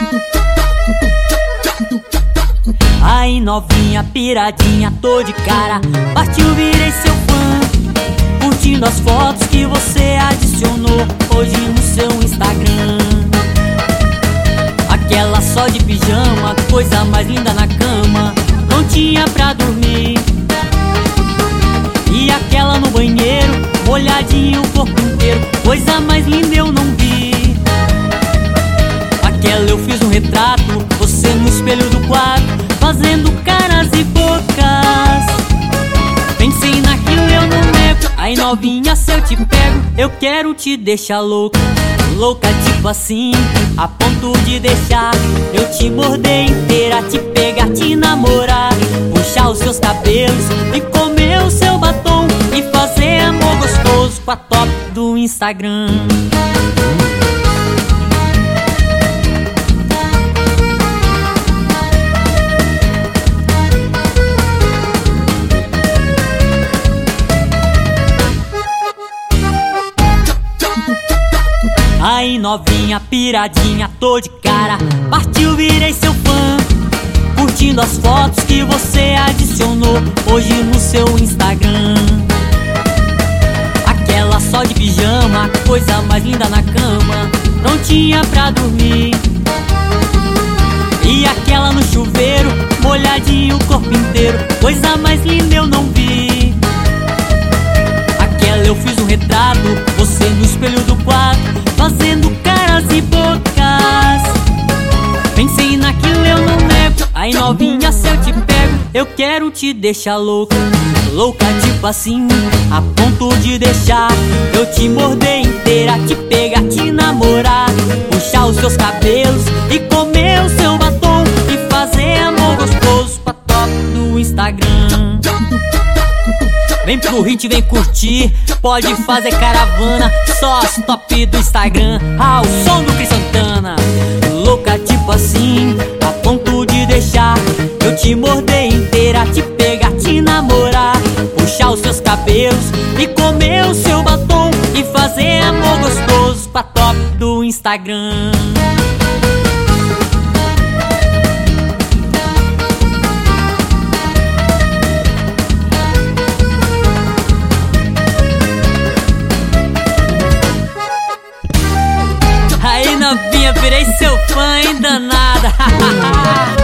Aí novinha, piradinha, tô de cara, partiu, virei seu fã, curtindo as fotos que você adicionou hoje no seu Instagram. Aquela só de pijama, coisa mais linda na cama, prontinha pra dormir. E aquela no banheiro, molhadinha o corpo inteiro, coisa mais linda eu não vi. Aquela eu fiz um retrato, você no espelho do quarto, fazendo caras e bocas. Pensei naquilo, eu não nego. Aí novinha, se eu te pego, eu quero te deixar louca. Louca tipo assim, a ponto de deixar eu te morder inteira, te pegar, te namorar, puxar os seus cabelos e comer o seu batom e fazer amor gostoso com a top do Instagram. Aí novinha, piradinha, tô de cara, partiu, virei seu fã, curtindo as fotos que você adicionou hoje no seu Instagram. Aquela só de pijama, coisa mais linda na cama, prontinha pra dormir. E aquela no chuveiro, molhadinho o corpo inteiro, coisa mais linda eu não vi. Aquela eu fiz um retrato, você no espelho do quarto, fazendo caras e bocas. Pensei naquilo, eu não nego. Aí novinha, se eu te pego, eu quero te deixar louca. Louca tipo assim, a ponto de deixar eu te morder inteira, te pegar, te namorar, puxar os seus cabelos e comer o seu batom e fazer amor gostoso com a top do Instagram. Vem pro hit, vem curtir, pode fazer caravana, só as top do Instagram, ao som do Cris Santana. Louca tipo assim, a ponto de deixar eu te morder inteira, te pegar, te namorar, puxar os seus cabelos e comer o seu batom e fazer amor gostoso com a top do Instagram. Aí novinha, virei seu fã, hein, danada.